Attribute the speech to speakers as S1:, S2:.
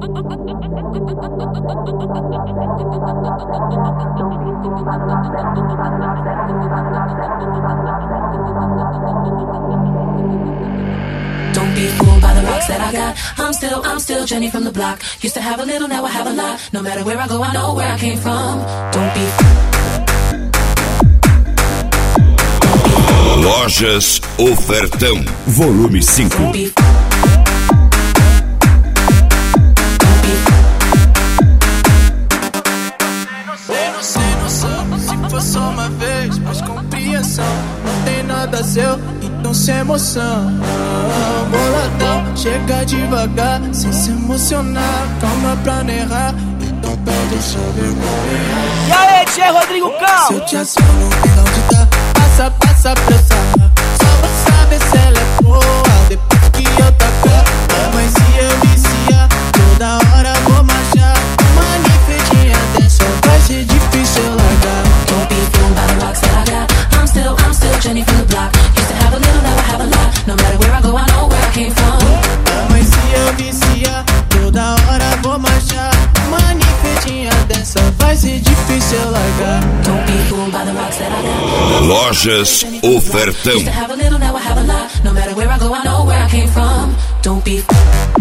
S1: Don't be fooled by the rocks that I got. I'm still Jenny from the block. Used to have a little, now I have a lot. No matter where I go, I know where I came from. Don't be
S2: Lojas Ofertão, volume 5.
S3: Se for só uma vez, mais compreensão. Não tem nada seu, então sem emoção. Boladão, chega devagar, sem se emocionar. Calma pra não errar, então pede o seu vergonha.
S4: E aí, Tchê Rodrigo Cal?
S3: Se eu te aciono, vem onde tá. Passa pressa. Só vou saber se ela é boa depois que eu tacar. Mas se eu viciar, toda hora vou marchar. Uma nifedinha dessa vai ser difícil largar.
S1: Don't be fooled by the rocks that I got. I'm still Jenny from the block. Used to have a little, now I have a lot. No matter where I go, I know where I came from.
S3: Mas se eu viciar, toda hora vou marchar. Uma nifedinha dessa vai ser difícil largar.
S1: Don't be fooled by the rocks that I got.
S2: Lojas Ofertão.
S1: Used to have a little, now I have a lot. No matter where I go, I know where I came from. Don't be